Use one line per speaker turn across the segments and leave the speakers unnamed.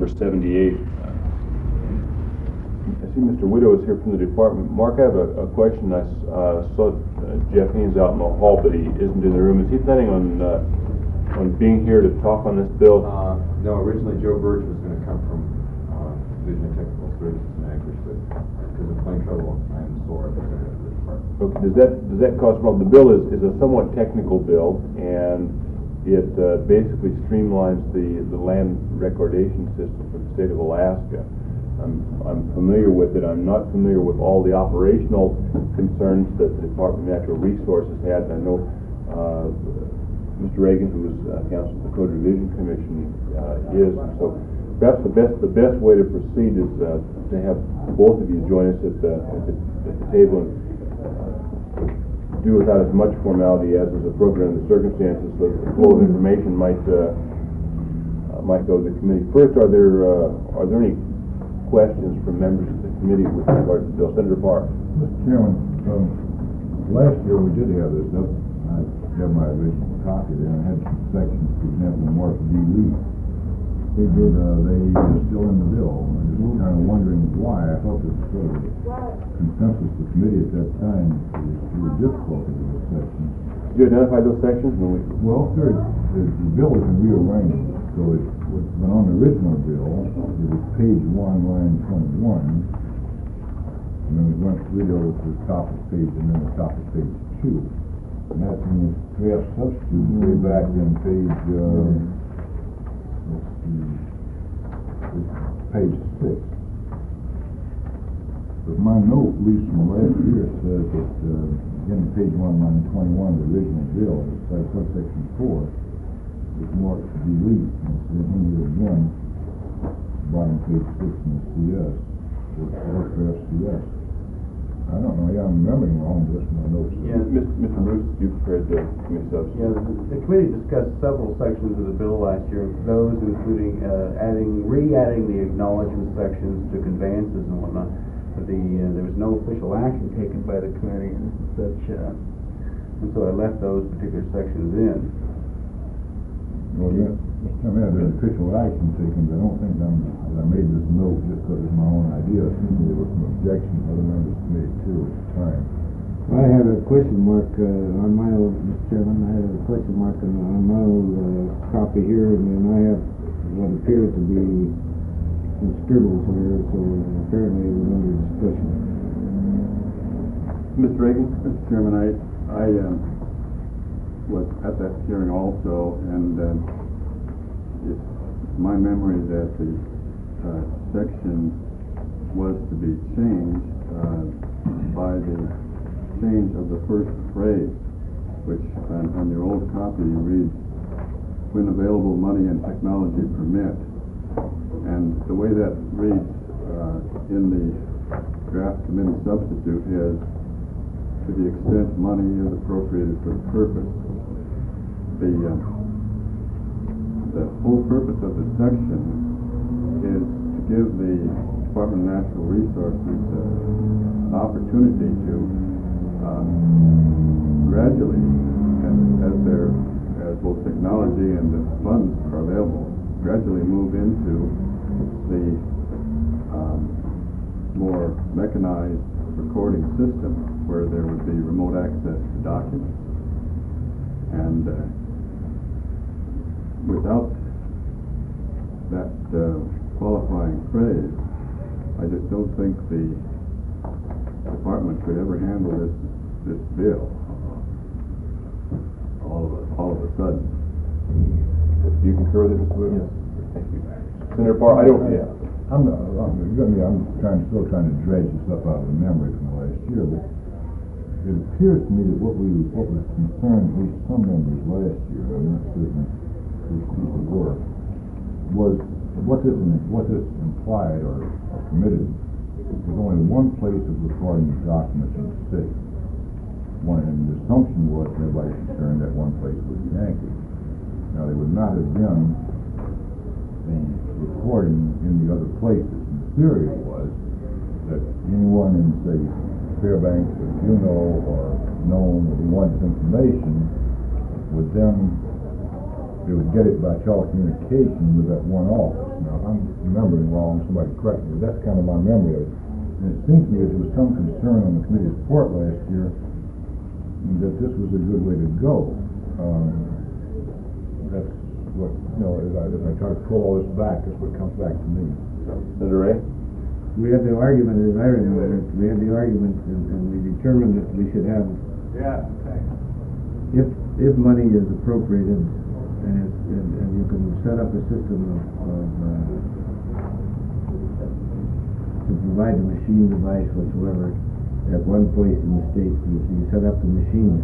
number 78. I see Mr. Widow is here from the department. Mark, I have a question. I saw Jeff Haynes out in the hall, but he isn't in the room. Is he planning on being here to talk on this bill?
No, originally Joe Birch was going to come from Division of Technical Services in Anchorage, but because of plane trouble, I am sore at the department.
Okay. Does that cause a problem? The bill is a somewhat technical bill, and it basically streamlines the land recordation system for the state of Alaska. I'm familiar with it. I'm not familiar with all the operational concerns that the Department of Natural Resources had. And I know Mr. Reagan, who was counsel to the Code Revision Commission, is. And so perhaps the best way to proceed is to have both of you join us at the table and do without as much formality as is appropriate in the circumstances, so the flow of information might go to the committee. First, are there any questions from members of the committee with regard to the bill? Senator Parr.
Mr. Chairman, last year we did have this up. I have my original copy there, and I had some sections, for example, Mark D. Lee. They are still in the bill. I'm just kind of wondering why. I thought there was sort of consensus of the committee at that time to the difficulty of those sections.
Did you identify those sections?
Well, the bill has been rearranged, so it when on the original bill, it was page 1, line 21, and then we went through to the top of page, and then the top of page 2. And that's when the draft substitute way back in page, page 6. But my note, at least from last year, says that, again, page 1, line 21, the original bill, like subsection 4, is marked to delete, and it's in here again, bottom page 6 in the CS, or CS. I don't know, I'm remembering wrong, but that's my notes.
Yeah, Mr. Bruce, you prepared the committee substitute.
Yeah, the committee discussed several sections of the bill last year, those including re-adding the acknowledgement sections to conveyances and whatnot. But there was no official action taken by the committee and such, and so I left those particular sections in.
Well, yeah, this time I had an official action taken, but I don't think I made this note just because it's my own idea. It seemed there was some objections by the members made too at the time.
I have a question mark on my old, Mr. Chairman. I have a question mark on my old copy here, and then I have what appears to be some scribbles here, so apparently it was under discussion.
Mr. Reagan?
Mr. Chairman, I was at that hearing also, and it's my memory that the section was to be changed by the change of the first phrase, which on your old copy reads, "when available money and technology permit." And the way that reads in the draft committee substitute is, to the extent money is appropriated for the purpose. The whole purpose of the section is to give the Department of Natural Resources an opportunity to gradually, as both technology and the funds are available, gradually move into the more mechanized recording system where there would be remote access to documents. And without that qualifying phrase, I just don't think the department could ever handle this bill all of a sudden.
Do you concur with it, Mr. Williams? Yes. Thank you. Senator Parr,
I'm still trying to dredge this up out of the memory from the last year, but it appears to me that what was concerned, at least some members last year, I'm not certain whose people were, was what this implied or permitted. There's only one place of recording documents in the state. And the assumption was, everybody's concerned, that one place was Yankee. Now, they would not have done the recording in the other places. And the theory was that anyone in, say, Fairbanks or Juneau or Nome who wanted information would then they would get it by telecommunication with that one office. Now, I'm remembering wrong, somebody correct me, but that's kind of my memory of it. And it seems to me that there was some concern on the committee report last year that this was a good way to go. That's what, as I try to pull all this back, that's what comes back to me.
Senator Ray?
We had the argument, as I remember it, we had the argument and we determined that we should have, if money is appropriated and you can set up a system to provide the machine device whatsoever at one place in the state, you set up the machine.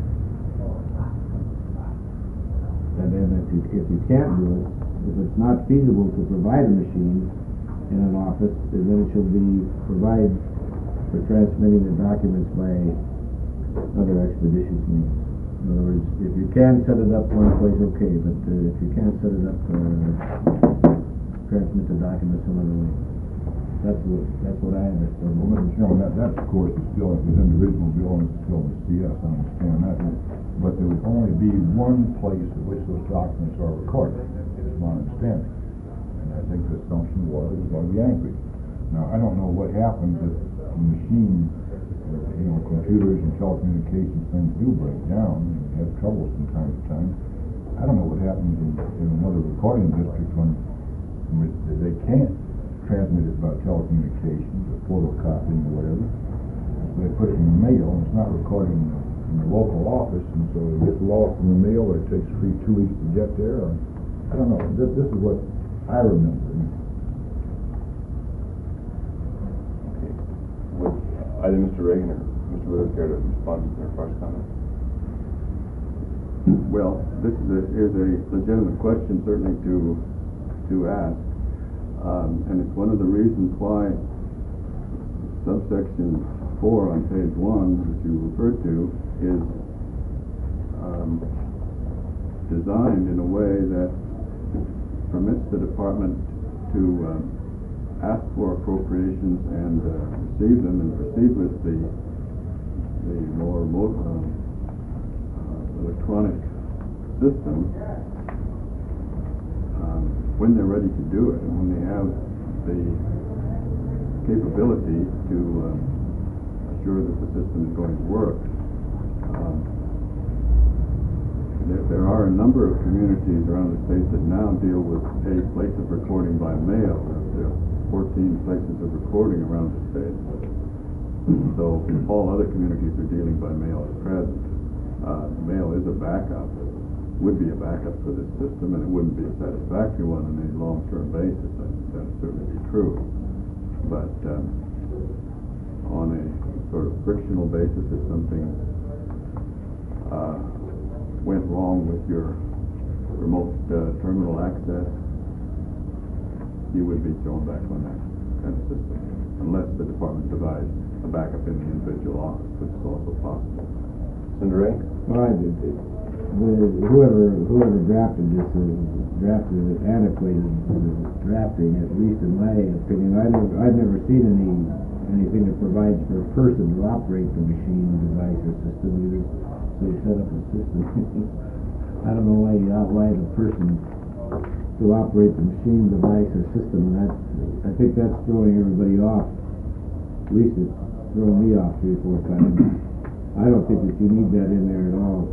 And then if you can't do it, if it's not feasible to provide a machine in an office, then it should be provided for transmitting the documents by other expeditious means. In other words, if you can set it up one place, okay, but if you can't set it up, transmit the documents some other way. That's what I understand.
Well, Mr. Chairman, that of course is still within the original bill and it's still in the CS, I understand that. But there would only be one place at which those documents are recorded, is my understanding. And I think the assumption was it was going to be Anchorage. Now, I don't know what happens if the machine, computers and telecommunications things do break down and have trouble from time to time. I don't know what happens in another recording district when they can't transmit it by telecommunications or photocopying or whatever. So they put it in the mail and it's not recording in the local office, and so it gets lost in the mail or it takes 2 weeks to get there. Or, I don't know. This is what I remember.
Okay. Would either Mr. Reagan or Mr. Widows care to respond to their first comment?
Well, this is a legitimate question, certainly to ask, and it's one of the reasons why subsection 4 on page 1, which you referred to, is designed in a way that permits the department to ask for appropriations and receive them and proceed with the more electronic system when they're ready to do it and when they have the capability to assure that the system is going to work. There are a number of communities around the state that now deal with a place of recording by mail. There are 14 places of recording around the state. So all other communities are dealing by mail at present. Mail is a backup, would be a backup for this system, and it wouldn't be a satisfactory one on a long-term basis. That would certainly be true. But on a sort of frictional basis, if something went wrong with your remote terminal access, you would be thrown back on that kind of system, unless the department provides a backup in the individual office, which is also possible.
Senator Ray?
Well, whoever drafted this drafted it antiquated drafting, at least in my opinion. I've never seen anything that provides for a person to operate the machine device or system either. So you set up a system. I don't know why you outline a person to operate the machine device or system. I think that's throwing everybody off. At least it's throwing me off 3 or 4 times. I don't think that you need that in there at all.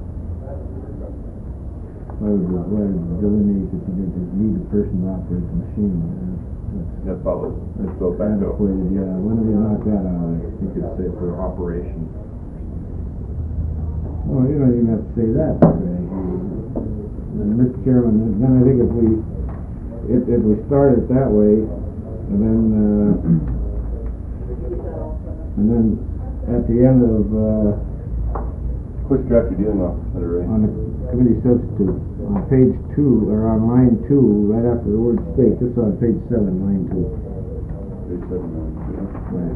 Why would delineate that you need a person to operate the machine?
That follows.
That's
go back to.
antiquated, yeah. When do we knock that out?
You could say for operation.
Well, you don't even have to say that. Mr. Chairman, then I think if we start it that way, and then at the end of
Which draft are you dealing with, Senator Ray?
on the committee substitute, on page 2, or on line 2, right after the word state, this is on page 7, line 2.
Page 7,
Right.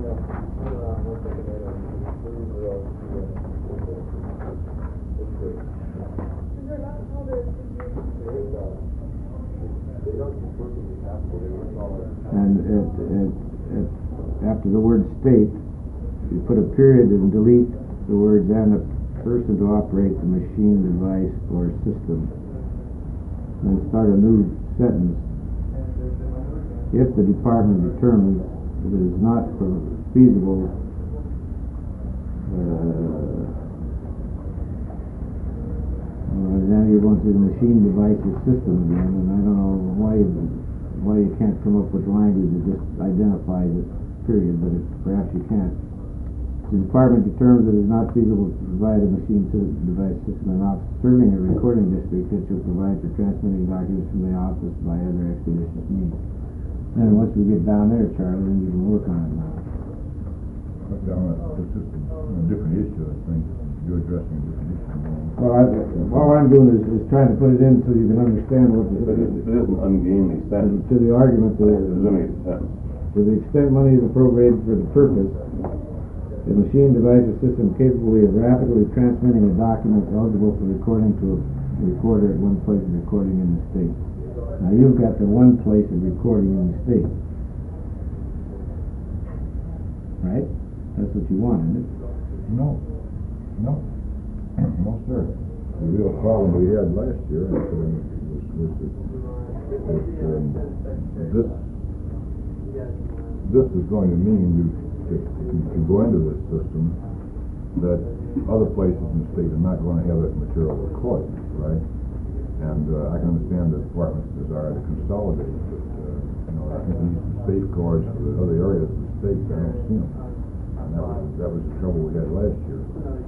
And after the word state, you put a period and delete the words "and a person to operate the machine, device, or system." and start a new sentence. If the department determines that it is not feasible, now you're going through the machine devices system again, and I don't know why you can't come up with language that just identifies it, period, but perhaps you can't. The department determines that it is not feasible to provide a machine device system in office serving a recording district that shall provide for transmitting documents from the office by other expeditious means. Then once we get down there, Charlie, then you can work on it now.
It's just a different issue, I think. You're addressing a different issue.
Well, all I'm doing is trying to put it in so you can understand what
But it is an ungainly sentence.
to the argument that
Presuming it's a sentence.
to the extent money is appropriated for the purpose, a machine device or system capable of rapidly transmitting a document eligible for recording to a recorder at one place of recording in the state. Now you've got the one place of recording in the state. Right? That's what you want, isn't it?
No, sir. The real problem we had last year was that this is going to mean if you go into this system that other places in the state are not going to have that material recorded, right? And I can understand the department's desire to consolidate, but I think we need some safeguards for the other areas of the state. I don't see them. And that was the trouble we had last year.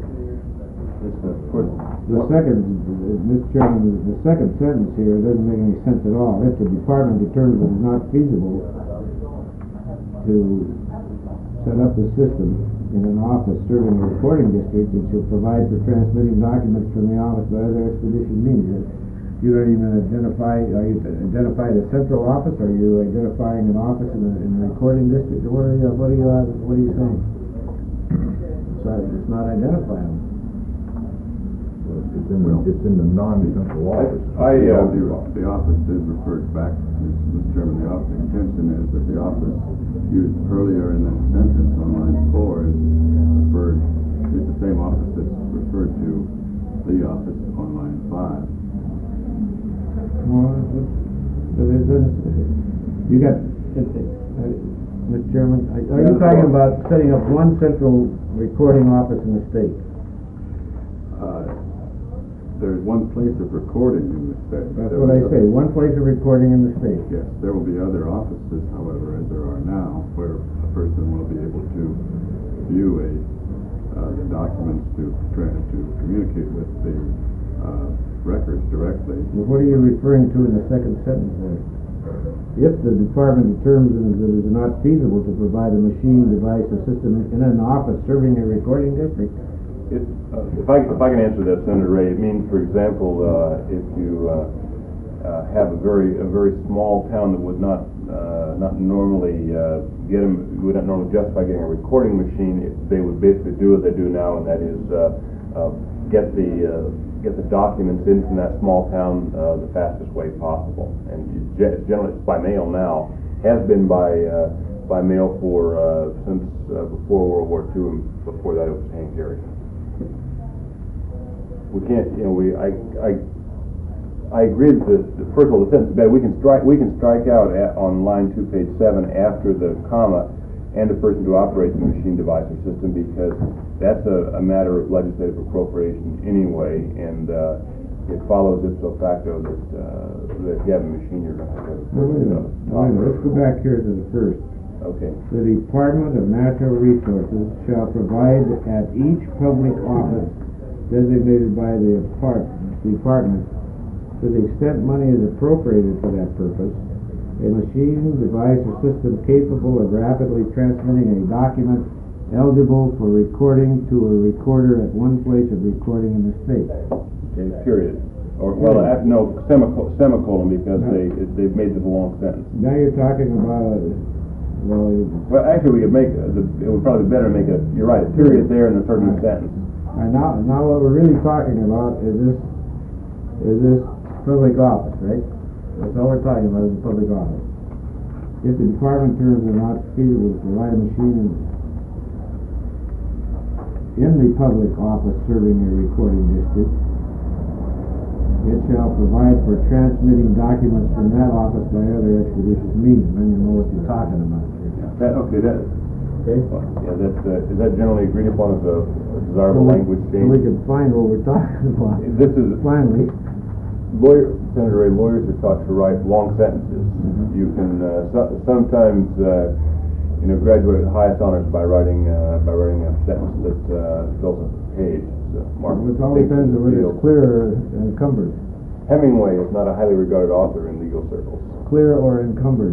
The second, Mr. Chairman, the second sentence here doesn't make any sense at all. If the department determines it is not feasible to set up the system in an office serving a recording district, it shall provide for transmitting documents from the office by other expeditious means. You don't even identify. Are you identify the central office? Are you identifying an office in a recording district? What are you saying? So it's not identifiable.
It's in the non-central office.
The office is referred back, Mr. Chairman, the intention is that the office used earlier in that sentence on line 4 is the same office that's referred to the office on line 5.
Well, you got, Mr. Chairman, are you talking about setting up one central recording office in the state?
There's one place of recording in the state.
That's what I say, one place of recording in the state.
Yes, there will be other offices, however, as there are now, where a person will be able to view the documents to communicate with the records directly.
Well, what are you referring to in the second sentence there? If the department determines that it is not feasible to provide a machine, device, or system in an office serving a recording district.
If I can answer that, Senator Ray, it means, for example, if you have a very small town that would not normally would not normally justify getting a recording machine, they would basically do what they do now, and that is get the documents in from that small town the fastest way possible. And generally, it's by mail now. Has been by mail for since before World War II, and before that it was hand carried. We can't, I agree that first of all, the sentence is bad. We can strike out on line 2, page 7, after the comma, and a person to operate the machine, device, or system, because that's a matter of legislative appropriation anyway, and it follows ipso facto that if you have a machine, you're going to have a person to operate.
Let's go back here to the first.
Okay.
The Department of Natural Resources shall provide at each public office designated by the department, to the extent money is appropriated for that purpose, a machine, device, or system capable of rapidly transmitting a document eligible for recording to a recorder at one place of recording in the state.
Okay, period. Or, well, no, semicolon, because they've made this a long sentence.
Now you're talking about,
well, actually, we could make, it would probably be better to make you're right, a period there and a certain sentence.
And now what we're really talking about is this public office, right? That's all we're talking about is the public office. If the department terms are not feasible to provide a machine in the public office serving a recording district, it shall provide for transmitting documents from that office by other expeditious means. Then you know what you're talking about.
Okay,
Okay?
yeah, is that generally agreed upon as a desirable language
So we
change?
can find what we're talking about.
This is,
Finally.
Senator Ray, lawyers are taught to write long sentences. You can, sometimes, graduate with highest honors by writing a sentence that fills a page. So, Mark,
It all depends on whether it's clear or encumbered.
Hemingway is not a highly regarded author in legal circles.
Clear or encumbered.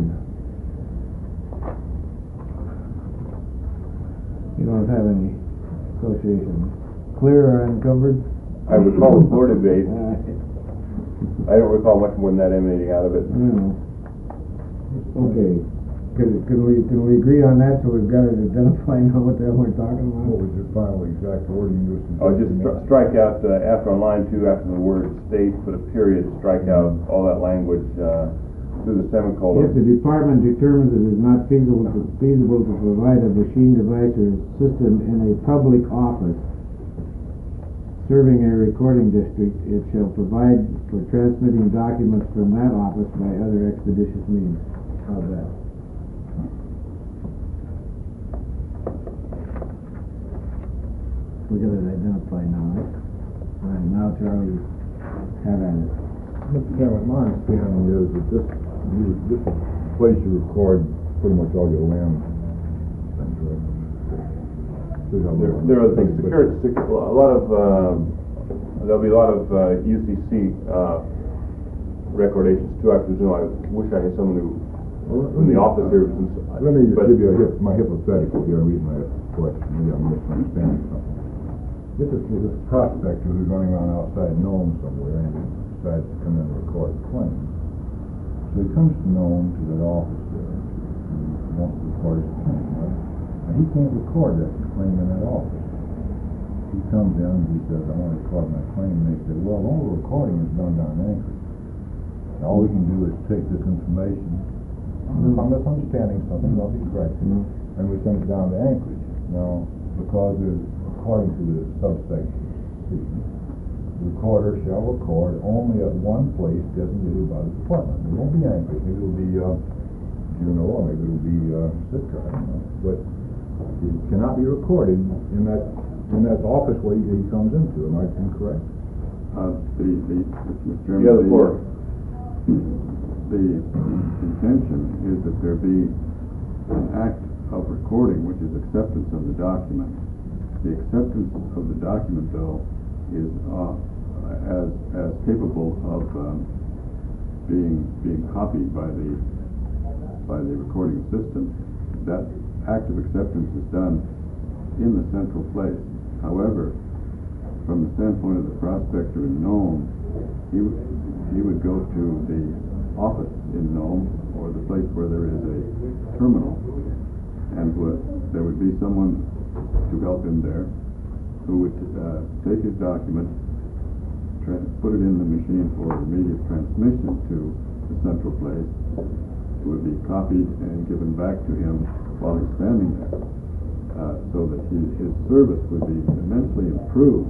You don't have any association. Clear or encumbered?
I recall the floor debate. I don't recall much more than that emanating out of it.
Okay. Can we agree on that so we've got it identified, know what the hell we're talking
What
about?
was your final exact wording you were
Oh, just
suggesting?
strike out, after on line 2, after the word state, put a period, strike out all that language, through the semicolon.
If the department determines it is not feasible to provide a machine device or system in a public office serving a recording district, it shall provide for transmitting documents from that office by other expeditious means. How's that? We got it identified now, right? Right, now Charlie, have at it.
Mr. Chairman, my understanding is that this is a place you record pretty much all your land things, right?
There are things, a lot of, there'll be a lot of UCC recordations too, I presume. I wish I had someone who, in the office here.
Let me just give you my hypothetical here, and reason I asked the question. Maybe I'm misunderstanding something. If this prospector who's running around outside Nome somewhere and he decides to come in and record a claim, so he comes to Nome to that office there and wants to record his claim, right? Now he can't record that claim in that office. He comes in and he says, I want to record my claim, and they say, well, all the recording is done down in Anchorage. And all we can do is take this information, I'm misunderstanding something, I'll be corrected, and we send it down to Anchorage. Now, because there's, according to the subsection C, the recorder shall record only at one place designated by the department. It won't be Anchorage, maybe it'll be Juneau, or maybe it'll be Sitka, I don't know. But it cannot be recorded in that office where he comes into. Am I incorrect?
Mr. Chairman,
Yeah, the floor.
the intention is that there be an act of recording, which is acceptance of the document. The acceptance of the document, though, is as capable of being copied by the recording system. That act of acceptance is done in the central place. However, from the standpoint of the prospector in Nome, he would go to the office in Nome, or the place where there is a terminal, and there would be someone to help him there who would take his document, put it in the machine for immediate transmission to the central place. It would be copied and given back to him while he's standing there, so that his service would be immensely improved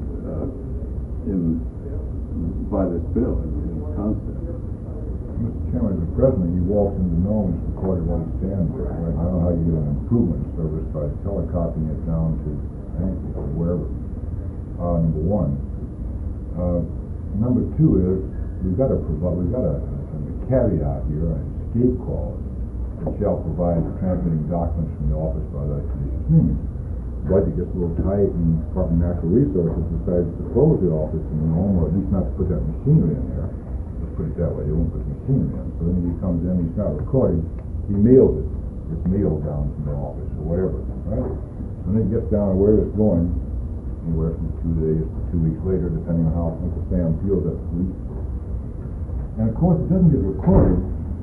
by this bill in concept.
Mr. Chairman, the president, he walks into Nome and it's recorded while he stands there. Right? I don't know how you get an improvement in service by telecopying it down to Anchorage or wherever. Number one. Number two is we've got a caveat here, an escape clause that shall provide transmitting documents from the office by the expeditious means. The budget gets a little tight, and the Department of Natural Resources decides to close the office in Nome, or at least not to put that machinery in there. Let's put it that way, they won't put the machinery in. So then he comes in, he's not recording, he mails it. It's mailed down from the office or whatever, right? And then he gets down to where it's going, anywhere from 2 days to 2 weeks later, depending on how Uncle Sam feels that week. And of course, it doesn't get recorded.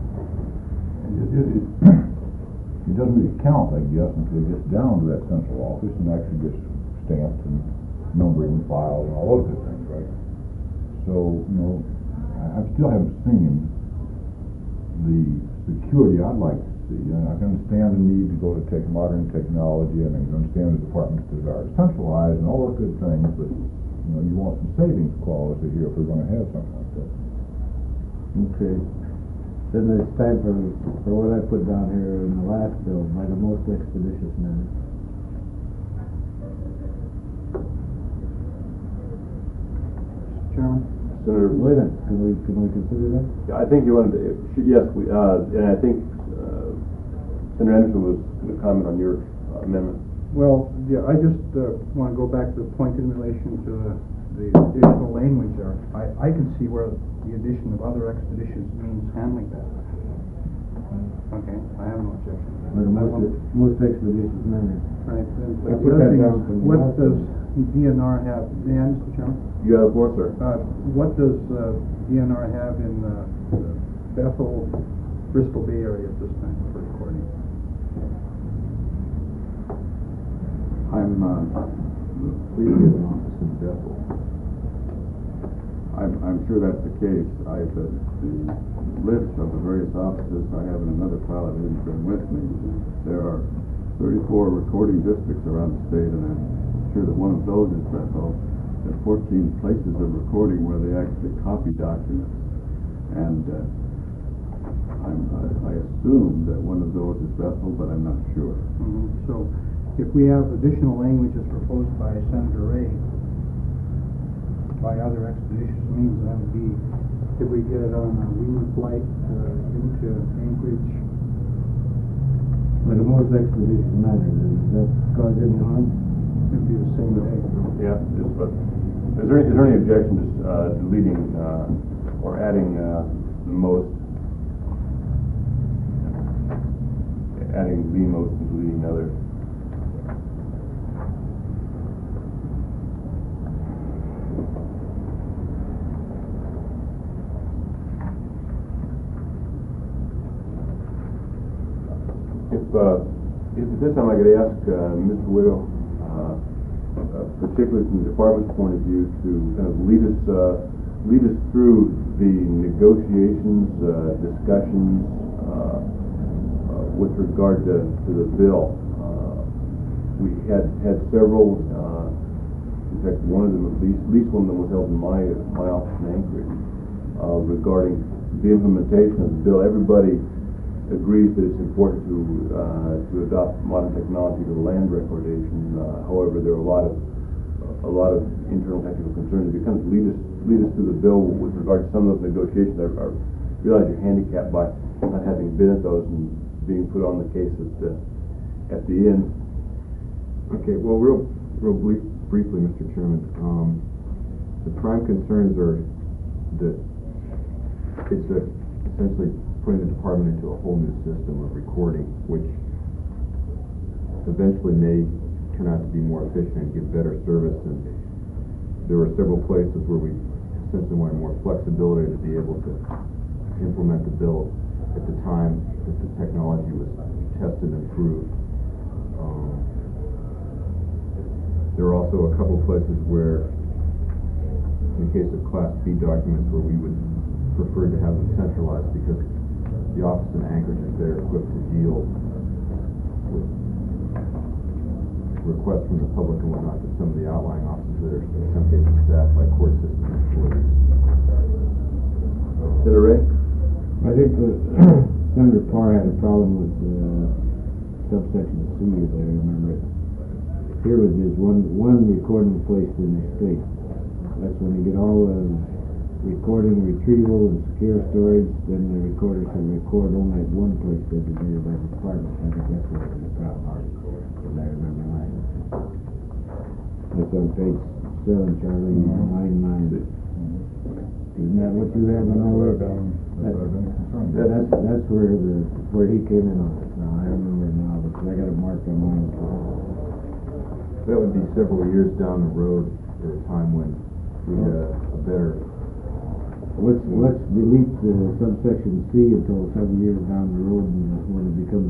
It doesn't really count, I guess, until it gets down to that central office and actually gets stamped and numbering and filed and all those good things, right? So, I still haven't seen the security I'd like to see. I can understand the need to go to modern technology, and I can understand the department's desire to centralize and all those good things, but You know, you want some savings clause here if we're gonna have something like that.
Okay. Then it's time for what I put down here in the last bill, by the most expeditious manner.
Chairman?
Senator,
Wait a minute, can we consider that?
I think you wanted to, yes, and I think Senator Anderson was going to comment on your amendment.
Well, yeah, I just want to go back to the point in relation to the additional language there. I can see where the addition of other expeditious means handling that. Okay, I have no objection.
By the most expeditious manner.
Right, then,
I
the
put
other
that
thing
down
is,
from the
what
last
does
one.
DNR have, Dan, Mr. Chairman?
You have the floor, sir.
What does DNR have in the Bethel, Bristol Bay area at this time for recording?
I'm,
Please get an office in Bethel.
I'm sure that's the case. The list of the various offices I have in another file that hasn't been with me. There are 34 recording districts around the state, and I'm sure that one of those is Bethel. There are 14 places of recording where they actually copy documents. And I assume that one of those is Bethel, but I'm not sure.
So, if we have additional language as proposed by Senator Ray, by other expeditious means, that would be, did we get it on a Wheeler flight into Anchorage?
By the most expeditious manner, does that cause any harm?
It'd be the same day.
Yeah, just, but is there any objection to deleting or adding the most, adding the most and deleting others? If at this time I could ask Mr. Widow, particularly from the department's point of view, to kind of lead us through the negotiations, discussions with regard to the bill. We had several. In fact, one of them, at least one of them, was held in my office in Anchorage regarding the implementation of the bill. Everybody agrees that it's important to adopt modern technology to land recordation. However, there are a lot of internal technical concerns. If you kind of lead us through the bill with regard to some of those negotiations, I realize you're handicapped by not having been at those and being put on the case at the end.
Okay. Well, real briefly, Mr. Chairman, the prime concerns are that it's essentially putting the department into a whole new system of recording, which eventually may turn out to be more efficient and give better service. And there were several places where we essentially wanted more flexibility to be able to implement the bill at the time that the technology was tested and improved. There are also a couple places where, in the case of Class B documents, where we would prefer to have them centralized because the office in Anchorage is better equipped to deal with requests from the public and whatnot than some of the outlying offices that are in some cases staffed by court system employees.
Senator Ray?
I think Senator Parr had a problem with subsection C, as I remember it. Here was just one recording place in the state. That's when you get all the recording, retrieval, and secure storage, then the recorder can record only at one place designated by the department. I think that's what the problem was, as I remember mine. That's on page 7, Charlie, line 9. Isn't that what you have in our That's where he came in on it. Now I remember now because I got it marked on mine.
That would be several years down the road at a time when we had a better.
Let's delete subsection C until several years down the road, and when it becomes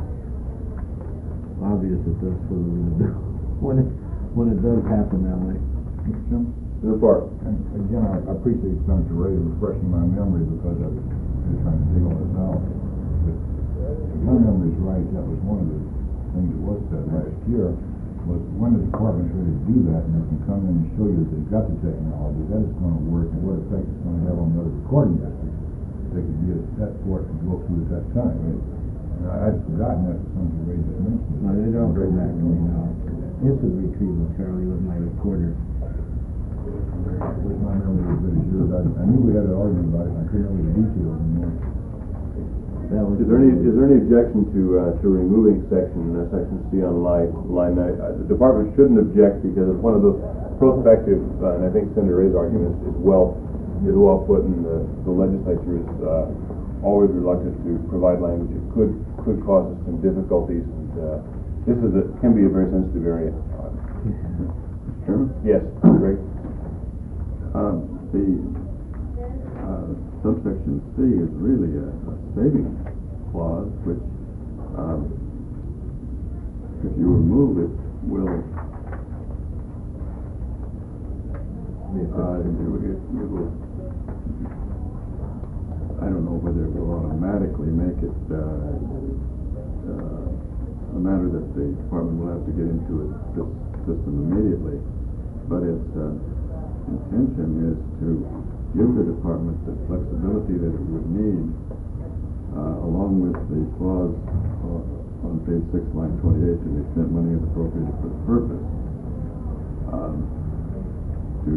obvious that that's what we're going to do. When it does happen that way.
Mr. Chairman?
Senator Parr?
And again, I appreciate Senator Ray refreshing my memory because I was really trying to dig all this out. But if my memory is right, that was one of the things that was said last year. But when the department's ready to do that, and they can come in and show you that they've got the technology, that it's gonna work, and what effect it's gonna have on the other recording districts, they could be at that port and go through at that time. And I'd forgotten that, as soon as Ray just mentioned it.
No, they don't go back to me now. Instant retrieval, Charlie, with my recorder.
With my memory as good as yours, I knew we had an argument about it, and I couldn't remember the details anymore.
That was.
Is there any objection to removing section C on line 9? The department shouldn't object because it's one of those prospective, and I think Senator Ray's argument is well put, and the legislature is always reluctant to provide language that could cause us some difficulties, and this can be a very sensitive area.
Mr. Chairman?
Yes, Greg?
The subsection C is really a saving clause, which, if you remove it, will it will. I don't know whether it will automatically make it a matter that the department will have to get into this system immediately, but its intention is to give the department the flexibility that it would need, along with the clause on page 6, line 28, to the extent money is appropriated for the purpose, to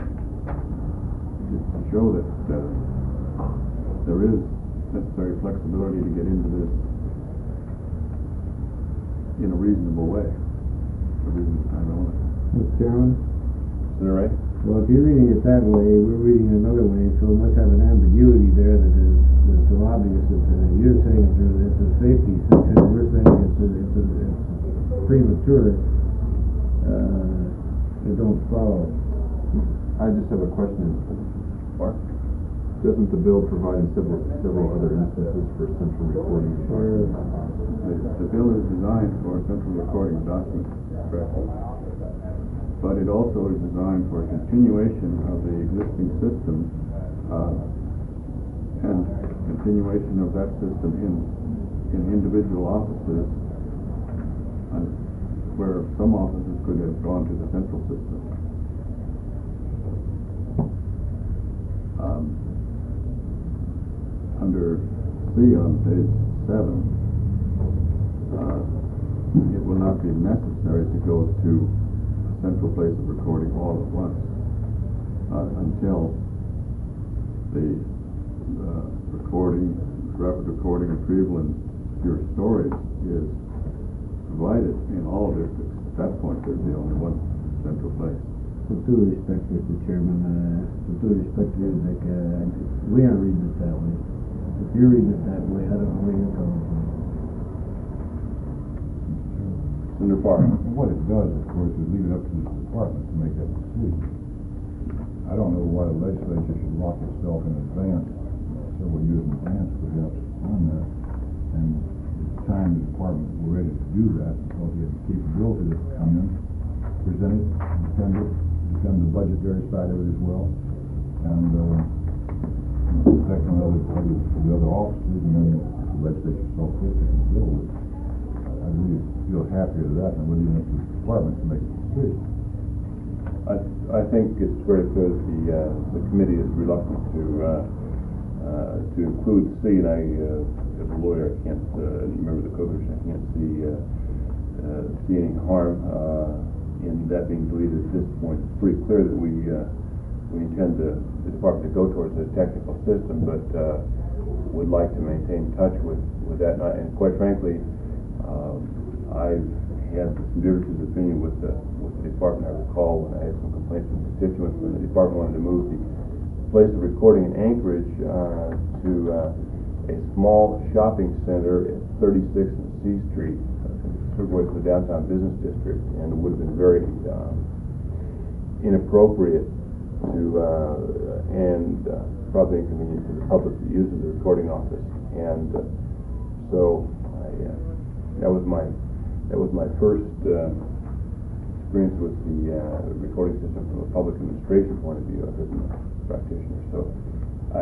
show that there is necessary flexibility to get into this in a reasonable way, a reasonable time only.
Mr. Chairman?
Senator Ray?
Well, if you're reading it that way, we're reading it another way, so it must have an ambiguity there that is so obvious that you're saying it's a safety section, we're saying it's premature. It don't follow.
I just have a question.
Mark?
Doesn't the bill provide in several other instances for central recording?
The bill is designed for central recording of documents, correct? But it also is designed for a continuation of the existing system, and continuation of that system in individual offices, where some offices could have gone to the central system. Under C on page 7, it will not be necessary to go to a central place of recording all at once until the rapid recording, retrieval, and secure storage is provided in all districts. At that point, there'd be only one central place.
With due respect, Mr. Chairman, with due respect to you, Dick, we aren't reading it that way. If you're reading it that way, I don't know where you're coming from.
Senator Farr?
What it does, of course, is leave it up to the department to make that decision. I don't know why the legislature should lock itself in advance, several years in advance, perhaps, on that. And at the time the department were ready to do that, because they had the capability to come in, present it, defend the budgetary side of it as well, and protect on the other officers, and then the legislature saw fit to deal with it. I really feel happier to that than leaving it to the department to make a decision.
I think it's very clear that the committee is reluctant to include C, and I, as a lawyer, I can't, as a member of the Cougars, I can't see any harm in that being deleted at this point. It's pretty clear that we intend the department to go towards a technical system, but would like to maintain touch with that. And quite frankly, I've had some differences of opinion with the department. I recall when I had some complaints from constituents when the department wanted to move the place of recording in Anchorage to a small shopping center at 36th and C Street, sort of away from the downtown business district, and it would have been very inappropriate to and probably inconvenient to the public to use the recording office. And so that was my first experience with the recording system from a public administration point of view, other than a practitioner. So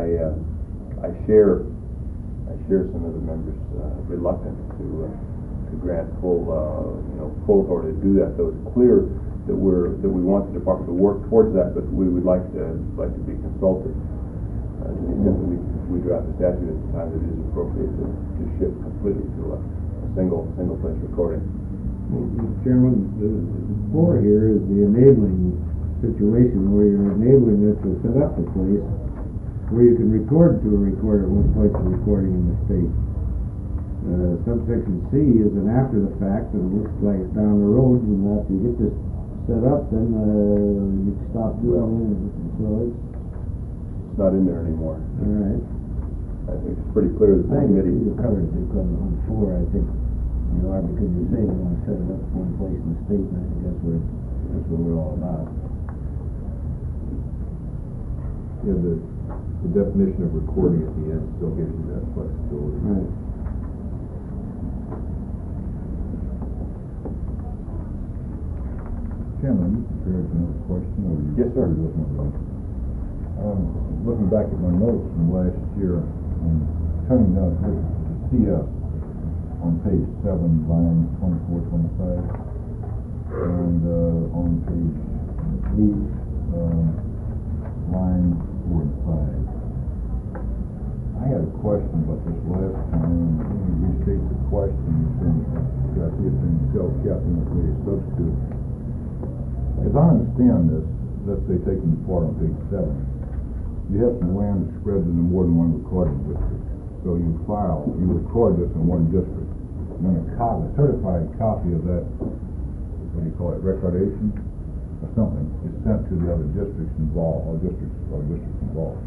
I share some of the members' reluctance to to grant full, full authority to do that. So it's clear that we want the department to work towards that, but we would like to be consulted to the extent that we draft the statute at the time that it is appropriate to shift completely to a single place recording.
Mr. Chairman, the core here is the enabling situation where you're enabling it to set up a place where you can record to a recorder one place of recording in the state. Subsection C is an after the fact, and it looks like down the road, and after you get this set up, then you stop doing it. So
It's not in there anymore.
all right.
I think it's pretty clear that the
I think
committee.
you covered it on 4, I think you are, because you say they want to set it up one place in the state, and I think that's what we're all about.
Yeah, the definition of recording at the end still gives you that flexibility.
Right.
Chairman, you prepared another question, or you?
Yes, sir.
Looking back at my notes from last year, and turning down to CS on page 7, line 24, 25, and on page 8, line 4 and 5. I had a question about this last time, and let me restate the question. I see it's been kept in the substitute. As I understand this, let's say taking the part on page 7, you have some land that spreads into more than one recording district. So you record this in one district. And then a certified copy of that, what do you call it, recordation or something, is sent to the other districts involved, or districts involved.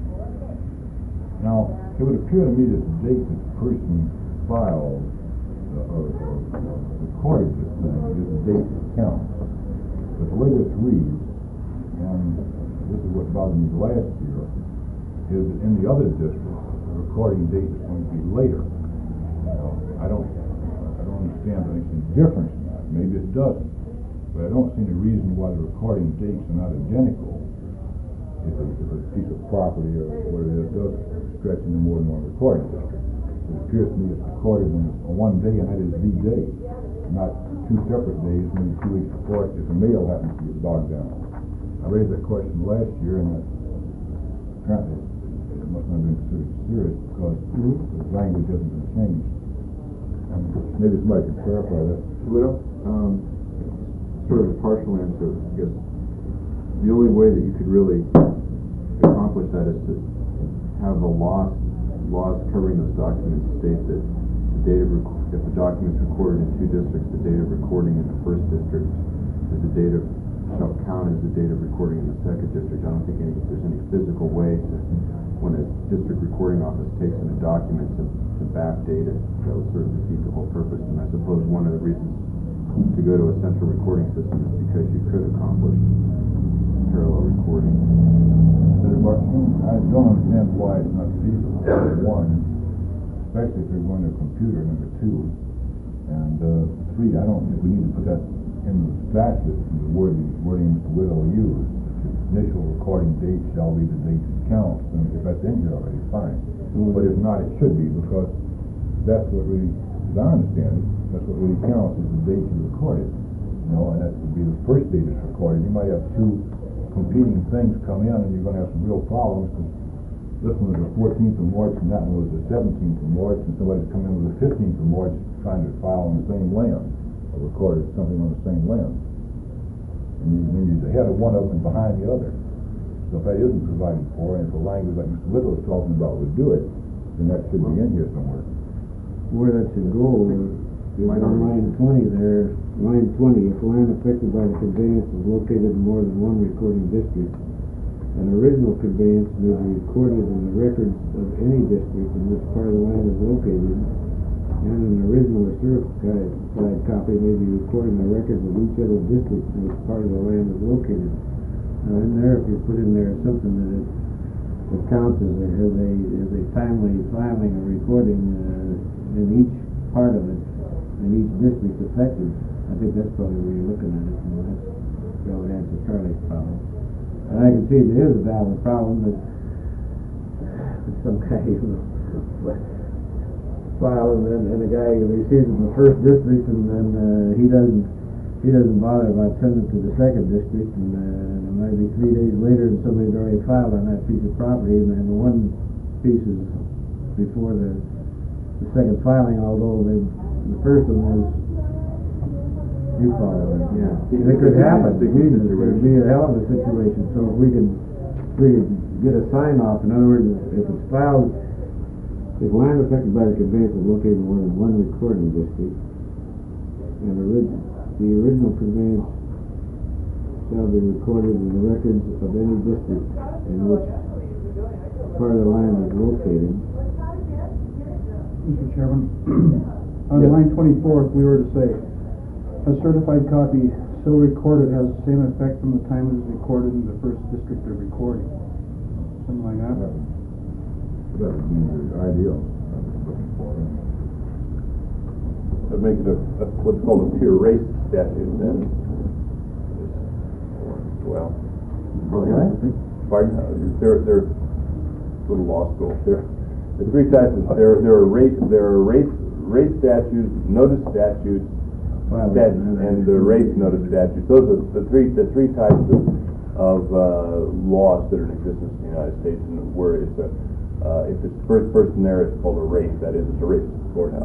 Now, it would appear to me that the date that the person filed or recorded this thing is the date that counts. But the way this reads, and this is what bothered me last year, is that in the other districts, the recording date is going to be later. Now, I don't understand if there's any difference in that. Maybe it doesn't. But I don't see any reason why the recording dates are not identical if a piece of property or what it is does stretch into more than one recording district. It appears to me it's recorded on one day, and that is the day, not 2 separate days, maybe 2 weeks before if the mail happens to get bogged down. I raised that question last year, and apparently it must not have been considered serious because the language hasn't been changed. Maybe somebody could clarify that.
Well, sort of a partial answer, I guess. The only way that you could really accomplish that is to have the laws covering those documents state that the date of if the document's recorded in 2 districts, the date of recording in the 1st district is the date of shall count as the date of recording in the 2nd district. I don't think there's any physical way to, when a district recording office takes in a document to backdate it. That would sort of defeat the whole purpose. And I suppose one of the reasons to go to a central recording system is because you could accomplish parallel recording.
Senator Martin, I don't understand why it's not feasible. Number 1, especially if you're going to a computer. Number 2, and 3, I don't think we need to put that in the statute, the wording Mr. Whittle used. Initial recording date shall be the date that counts. And if that's in here already, fine. But if not, it should be, because that's what really, as I understand it, that's what really counts is the date you recorded. And that would be the first date it's recorded. You might have 2 competing things come in, and you're going to have some real problems, because this one was the 14th of March, and that one was the 17th of March, and somebody's come in with the 15th of March trying to file on the same land, or recorded something on the same land. And then you're ahead of one of them and behind the other. So if that isn't provided for, and if a language like Mr. Whittle is talking about would do it, then that should be in here somewhere.
Where that should go is on line 20 there. Line 20, if land affected by the conveyance is located in more than one recording district, an original conveyance may be recorded in the records of any district in which part of the land is located, and an original or certified copy may be recorded in the records of each other district in which part of the land is located. Now in there, if you put in there something that it counts as a timely filing or recording in each part of it, in each district affected, I think that's probably where you're looking at it. That would answer Charlie's problem. And I can see there is a valid problem, but some guy who file, and the guy receives it in the first district, and then he doesn't bother about sending it to the second district, and it might be 3 days later, and somebody's already filed on that piece of property, and then one piece is before the second filing, although the first one was you follow it.
Yeah.
It could happen.
It's a
It
situation.
could be a hell of a situation. So if we could get a sign off, in other words, if it's filed, if land affected by the conveyance is located in more than one recording district, and the original conveyance shall be recorded in the records of any district in which part of the land is located.
Mr. Chairman, on line 24, if we were to say, a certified copy so recorded has the same effect from the time it is recorded in the first district of recording. Something like that.
That would be the ideal.
That'd make it what's called a pure race statute then. Well, pardon? They're a little law school. There are three types. There are race statutes, notice statutes, and the race notice statutes. Those are the three types of laws that are in existence in the United States, and where it's if it's the first person there, it's called a race. That is, it's a race at the courthouse.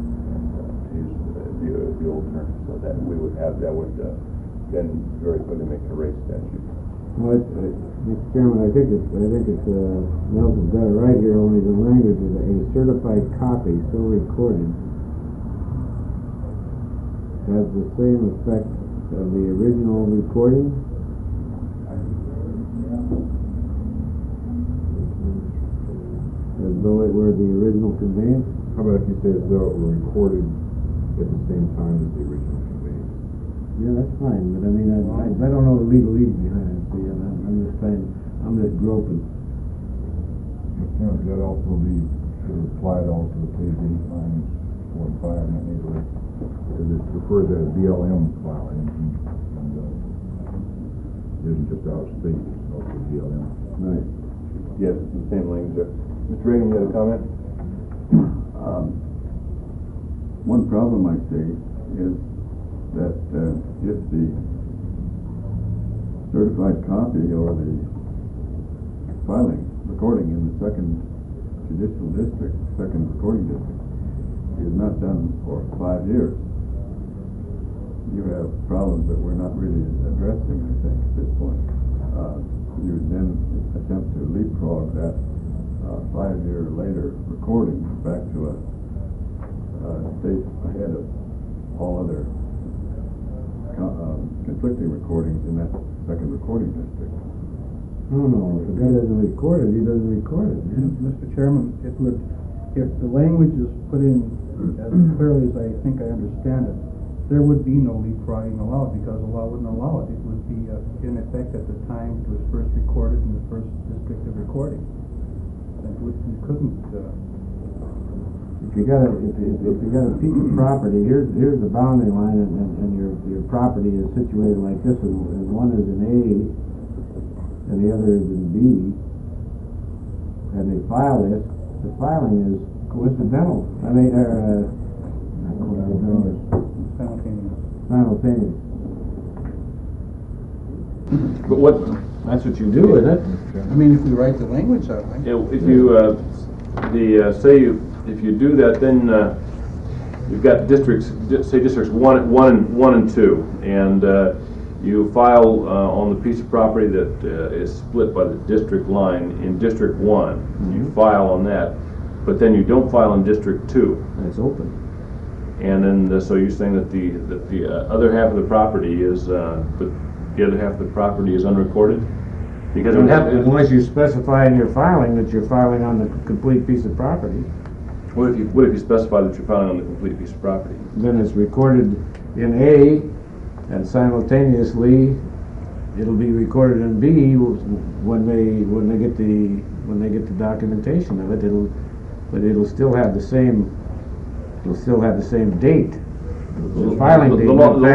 To use the old term, so that we would have that would then very quickly make it a race statute.
Well, Mr. Chairman, I think it's Nelson's got it right here. Only the language is a certified copy so recorded has the same effect of the original recording. As though it were the original conveyance.
How about if you say as though it were recorded at the same time as the original conveyance?
Yeah, that's fine, but I mean, I don't know the legalese behind it, see, and I'm just groping.
That also be, should apply to also to page 8 lines 4 and 5 in that neighborhood. Because it refers to BLM filing, and it isn't just out of state, it's also BLM.
Right.
Yes, it's the same language there. Mr. Reagan, you had a comment?
One problem I see is that if the certified copy or the recording in the second judicial district, second recording district, is not done for 5 years, you have problems that we're not really addressing, I think, at this point. You would then attempt to leapfrog that 5-year later recording back to a state ahead of all other conflicting recordings in that second recording district.
No, if the guy doesn't record it, he doesn't record it.
Mr. Chairman, it would, if the language is put in as clearly as I think I understand it, there would be no leapfrogging allowed, because the law wouldn't allow it. It would be in effect at the time it was first recorded in the first district of recording. And you couldn't.
If you got a piece of property, here's the boundary line, and your property is situated like this, and one is in A, and the other is in B, and they file this. The filing is coincidental. I mean, not coincidental. Simultaneous.
But that's what you do, isn't it?
I mean, if we write the language that way.
If you if you do that, then you've got districts, say districts 1 and 2, and you file on the piece of property that is split by the district line in District 1. Mm-hmm. You file on that, but then you don't file in District 2.
And it's open.
And then, so you're saying that the other half of the property is the other half of the property is unrecorded? Because it would have,
unless you specify in your filing that you're filing on the complete piece of property.
What if you specify that you're filing on the complete piece of property?
Then it's recorded in A, and simultaneously it'll be recorded in B when they get the documentation of it. It'll still have the same. It'll still have the same date. The filing date.
The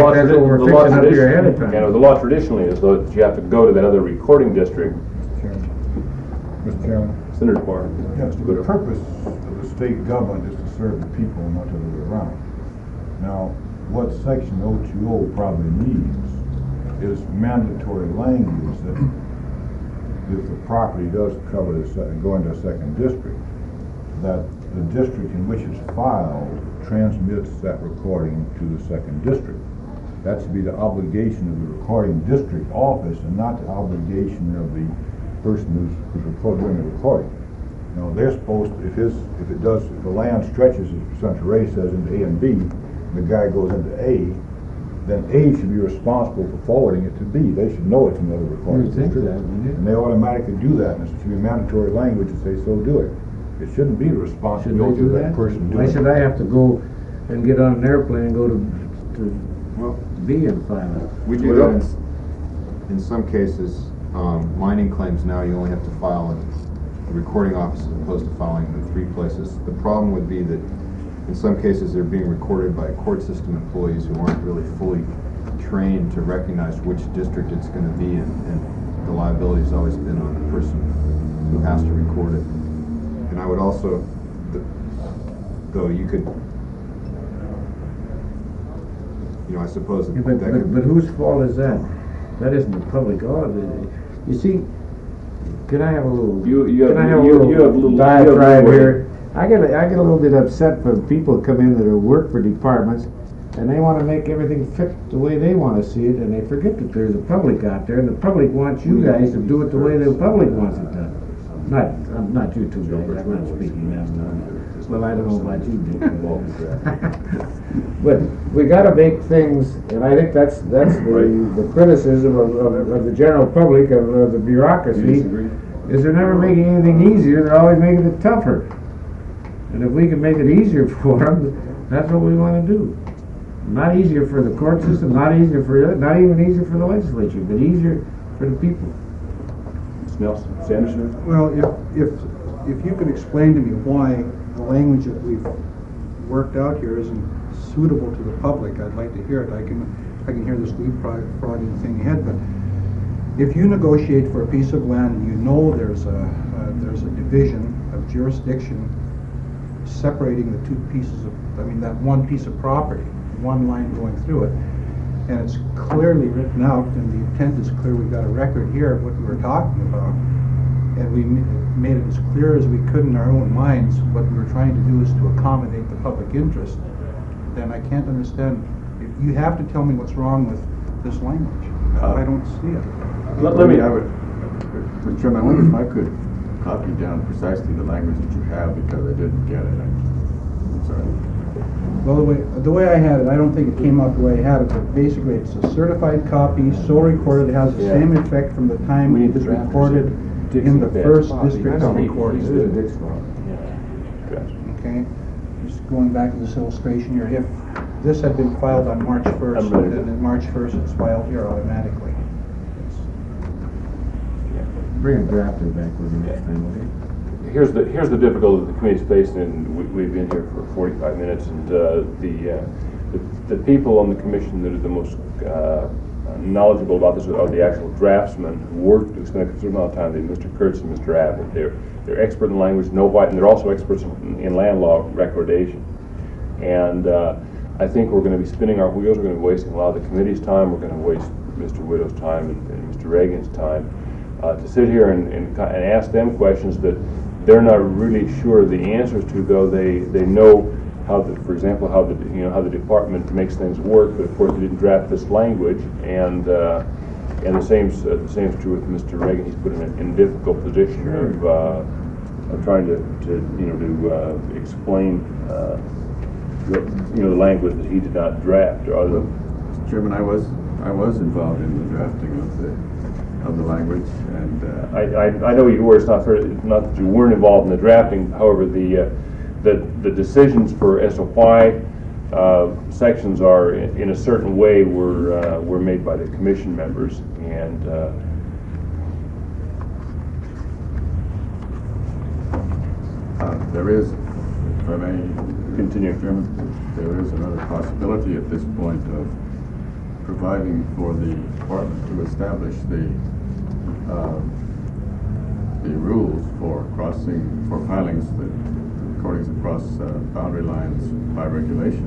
law traditionally is though that you have to go to that other recording district.
Mr. Chairman.
Senator Moore.
Yes, the purpose of the state government is to serve the people, not the other way around. Now, what section 020 probably needs is mandatory language that if the property does cover go into a second district, that the district in which it's filed transmits that recording to the second district. That should be the obligation of the recording district office and not the obligation of the person who's doing the recording. Now, they're supposed to, if the land stretches, as Senator Ray says, into A and B, and the guy goes into A, then A should be responsible for forwarding it to B. They should know it's another recording
You think
district.
that, wouldn't you?
And they automatically do that, and it should be mandatory language to say, so do it. It shouldn't be the
Should they
responsibility
do
of that
that?
person doing
Why
it.
should I have to go and get on an airplane and go to
Well,
B and file it?
we do that in some cases. Mining claims now you only have to file in the recording office as opposed to filing in 3 places. The problem would be that in some cases they're being recorded by court system employees who aren't really fully trained to recognize which district it's going to be in, and the liability has always been on the person who has to record it. And I would also, though you could, I suppose that
But,
that could
but whose fault is that? That isn't the public law. You see, can I have a little?
You have-
can I have
you
a
have
little
little-
diatribe
you have
here? I get a little bit upset when people come in that work for departments and they want to make everything fit the way they want to see it, and they forget that there's a public out there, and the public wants you guys to do it the way the public wants it done. Not you two guys. I'm not speaking now. Well, I don't know about you, Dick. But we got to make things, and I think that's the criticism of the general public of the bureaucracy. Is they're never making anything easier; they're always making it tougher. And if we can make it easier for them, that's what we want to do. Not easier for the court system, not even easier for the legislature, but easier for the people.
Nelson, Sanderson?
Well, if you could explain to me why the language that we've worked out here isn't suitable to the public, I'd like to hear it. I can hear this leapfrogging thing ahead, but if you negotiate for a piece of land and you know there's a division of jurisdiction separating the two pieces of, that one piece of property, one line going through it, and it's clearly written out, and the intent is clear, we've got a record here of what we were talking about, and we made it as clear as we could in our own minds what we were trying to do is to accommodate the public interest, then I can't understand. You have to tell me what's wrong with this language. I don't see it.
Let me...
Mr. Chairman, I wonder if I could copy down precisely the language that you have, because I didn't get it. I'm sorry.
Well, the way I had it, I don't think it came out the way I had it, but basically it's a certified copy, so recorded, it has the same effect from the time
We need
it was
the drafters.
recorded in the
Dixie
first
Bed.
district
I know.
recording.
He's the
Dick's fault.
Okay, just going back to this illustration here, if this had been filed on March 1st,
I'm ready.
then on March 1st it's filed here automatically.
Bring a drafter back with you next time, will you?
Here's the difficulty the committee's facing, and we've been here for 45 minutes, and the people on the commission that are the most knowledgeable about this are the actual draftsmen who worked to spend a considerable amount of time. Mr. Kurtz and Mr. Abbott. They're expert in language, and they're also experts in land law recordation. And I think we're going to be spinning our wheels. We're going to be wasting a lot of the committee's time. We're going to waste Mr. Widow's time and Mr. Reagan's time to sit here and ask them questions that they're not really sure the answers to, though they know how for example, how the department makes things work, but of course they didn't draft this language, and the same is true with Mr. Reagan. He's put in a difficult position of trying to explain the language that he did not draft.
Mr. Chairman, I was involved in the drafting of the language, and
I know you were. It's not that you weren't involved in the drafting. However, the decisions as to why sections are in a certain way were made by the commission members, and
there is, if I may
continue.
Mr. Chairman, there is another possibility at this point of providing for the department to establish the rules for filings that recordings across boundary lines by regulation.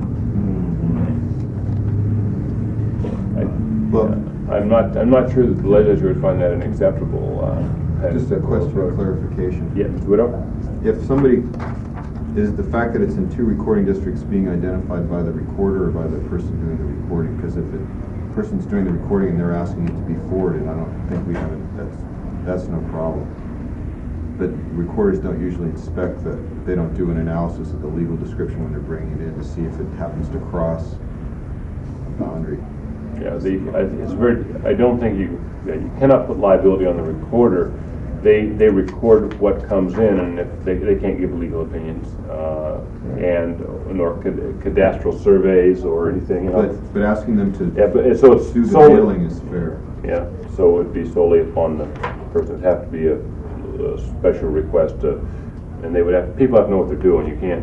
Well,
I'm not sure that the legislature would find that an acceptable,
just a question of
approach.
clarification.
Yeah, Mr. Widow?
If somebody, is the fact that it's in two recording districts being identified by the recorder or by the person doing the recording? Because if the person's doing the recording and they're asking it to be forwarded, I don't think we have it, that's no problem. But recorders don't usually inspect that, they don't do an analysis of the legal description when they're bringing it in to see if it happens to cross a boundary.
Yeah, it's very, I don't think you cannot put liability on the recorder. They record what comes in, and if they can't give legal opinions, and nor cadastral surveys or anything else.
But asking them to
Yeah, but so it's
do the
solely,
mailing is fair.
yeah, so it'd be solely upon the person. It'd have to be a special request, and they would have, people have to know what they're doing. You can't,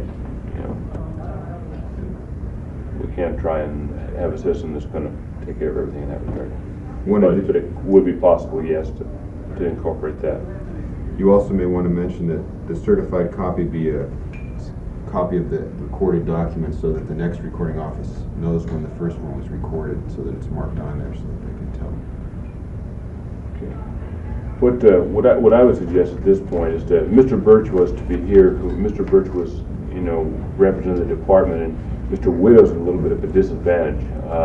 we can't try and have a system that's going to take care of everything in that regard. But it would be possible, yes, to incorporate that.
You also may want to mention that the certified copy be a copy of the recorded document so that the next recording office knows when the first one was recorded, so that it's marked on there so that they can tell.
Okay. What I would suggest at this point is that Mr. Birch was to be here. Mr. Birch was, representing the department, and Mr. Widow's a little bit of a disadvantage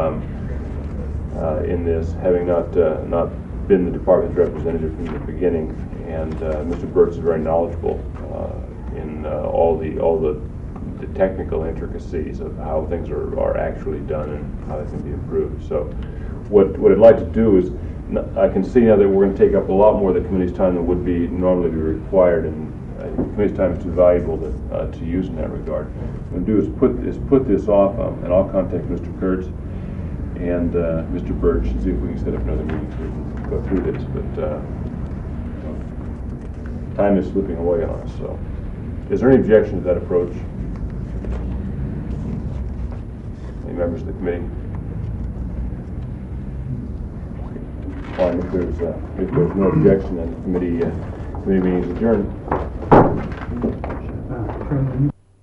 in this, having not been the department's representative from the beginning. And Mr. Birch is very knowledgeable in all the technical intricacies of how things are actually done and how they can be improved. So what I'd like to do is, I can see now that we're going to take up a lot more of the committee's time than would normally be required, and the committee's time is too valuable to use in that regard. What I'm going to do is put this off, and I'll contact Mr. Kurtz and Mr. Birch and see if we can set up another meeting so we can go through this. But time is slipping away on us. So, is there any objection to that approach? Any members of the committee? Fine. If there's no objection, then the committee meeting is adjourned.